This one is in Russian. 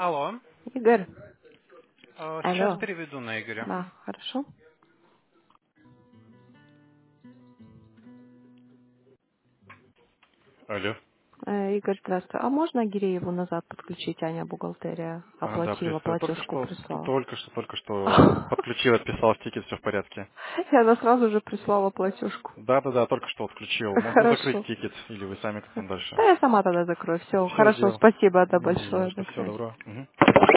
Алло. Игорь, Сейчас алло. переведу на Игоря. Да, хорошо. Алло. Игорь, здравствуй. А можно Гирееву назад подключить? Аня бухгалтерия Да, оплатила, приветствую. платежку прислала. Только что подключил, отписал в тикет, все в порядке. И она сразу же прислала платежку. Да, только что отключил. Могу закрыть Хорошо. тикет, или вы сами как там дальше. Да, я сама тогда закрою. Все, Все хорошо, сделал. спасибо, да, Не за большое. что, До всего связи. доброго. Мгм.